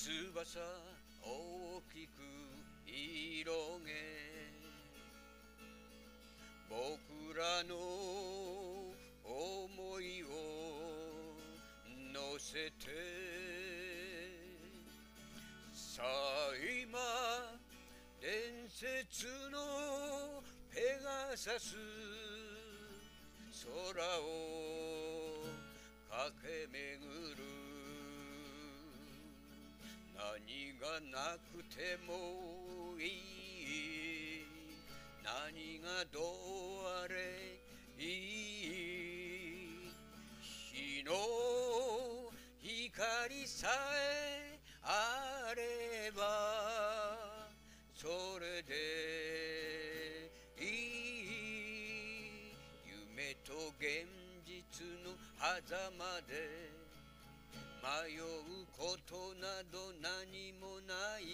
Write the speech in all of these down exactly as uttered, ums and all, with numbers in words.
翼大きく広げ僕らの想いを乗せてさあ今伝説のペガサス空を駆け巡る何がなくてもいい何がどうあれいい日の光さえあればそれでいい夢と現実の狭間で迷うことなど何もない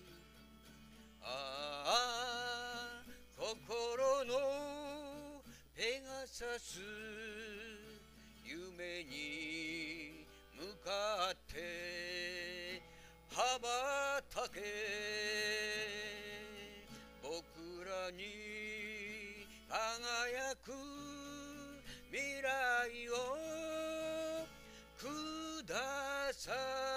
ああ心のペガサス夢に向かって羽ばたけ僕らに輝く未来をください